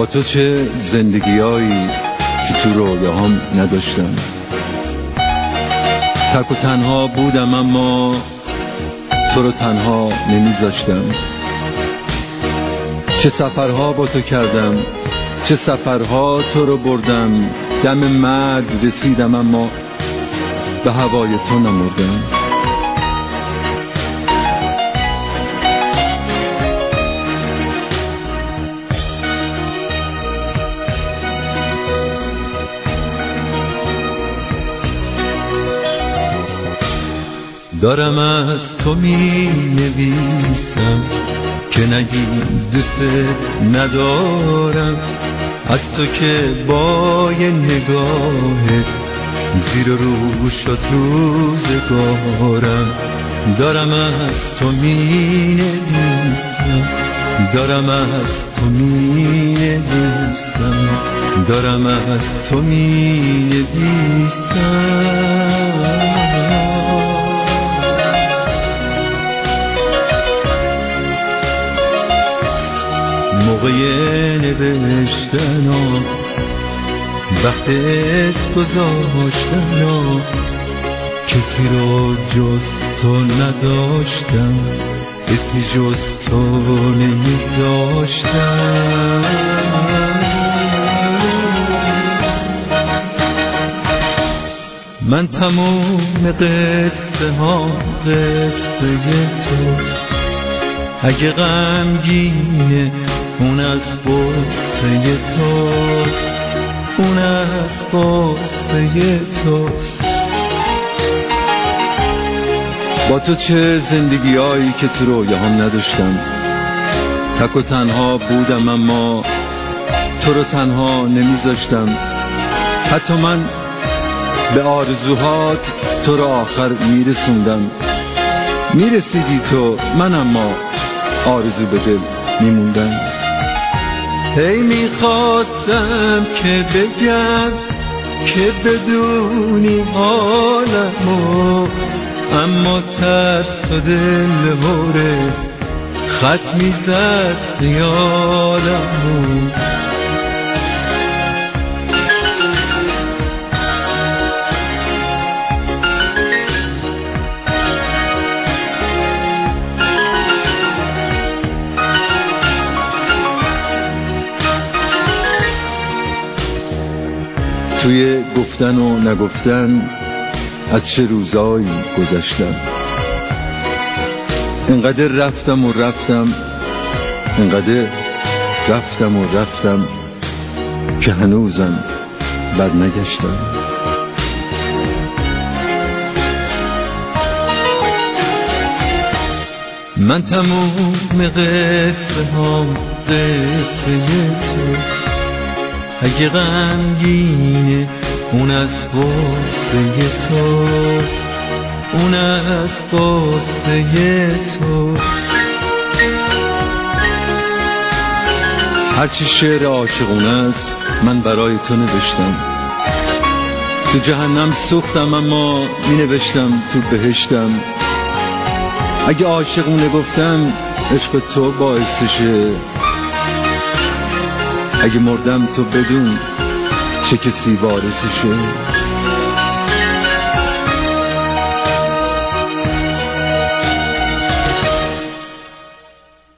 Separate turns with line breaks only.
با تو چه زندگیایی که تو رویاهام نداشتم. تک و تنها بودم اما تو رو تنها نمیذاشتم. چه سفرها با تو کردم، چه سفرها تو رو بردم. دم مرگ رسیدم اما به هوای تو نمردم. دارم از تو می نویسم که نگی دوست ندارم، از تو که با یه نگاهت زیر رو شد روزگارم. دارم از تو می نویسم، دارم از تو می نویسم، دارم از تو می نویسم. موقع نوشتن وقت اسم گذاشتن کسی رو جز تو نداشتم، اسمی جز تو نمیذاشتم. من تموم قصه ها قصه توست، اگه غمگینه اون از قصه توست، اون از قصه توست. با تو چه زندگیایی که تو رویاهام نداشتم. تک و تنها بودم اما تو رو تنها نمیذاشتم. حتی من به آرزوهات تو رو آخر میرسوندم. میرسیدی تو، من اما آرزو به دل میموندم. هی میخواستم که بگم که بدونی حالمو، اما ترس و دل هوره خط میزد خیالمو. توی گفتن و نگفتن از چه روزایی گذشتم. انقدر رفتم و رفتم، انقدر رفتم و رفتم که هنوزم بر نگشتم. من تموم قصه ها قصه توست، اگه غمگینه اون از قصه توست، اون از قصه توست. هرچی شعر عاشقونه است من برای تو نوشتم. تو جهنم سوختم اما می نوشتم تو بهشتم. اگه عاشقونه گفتم عشق تو باعثشه، اگه مردم تو بدون چه کسی وارثشه.